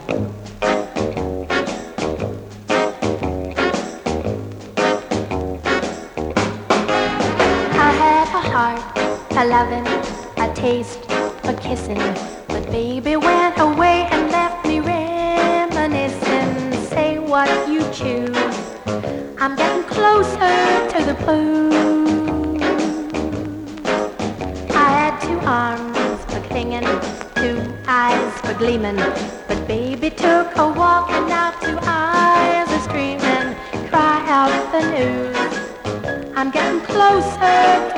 I had a heart, a loving, a taste for kissing, but baby went away and left me reminiscing. Say what you choose, I'm getting closer to the blue. I had two arms for clinging, two eyes for gleaming, but baby took a walk and now two eyes are streaming. Cry out the news, I'm getting closer